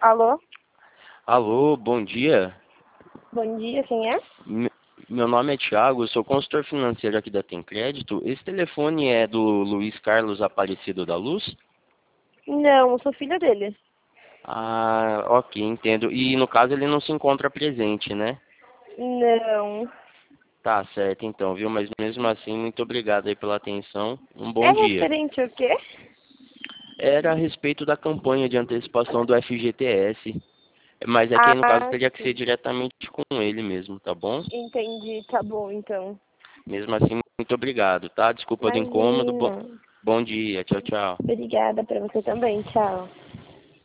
Alô? Alô, bom dia. Bom dia, quem é? Me- Meu nome é Thiago, eu sou consultor financeiro aqui da Tem Crédito. Esse telefone é do Luiz Carlos Aparecido da Luz? Não, eu sou filha dele. Ah, ok, entendo. E no caso ele não se encontra presente, né? Não. Tá certo então, viu? Mas mesmo assim, muito obrigado aí pela atenção. Um É bom dia. referente ao quê? Era a respeito da campanha de antecipação do FGTS, mas é que aí no caso Ah, teria que ser sim. diretamente com ele mesmo, tá bom? Entendi, tá bom então. Mesmo assim, muito obrigado, tá? Desculpa do incômodo. Imagina. Bom dia, tchau, tchau. Obrigada pra você também, tchau.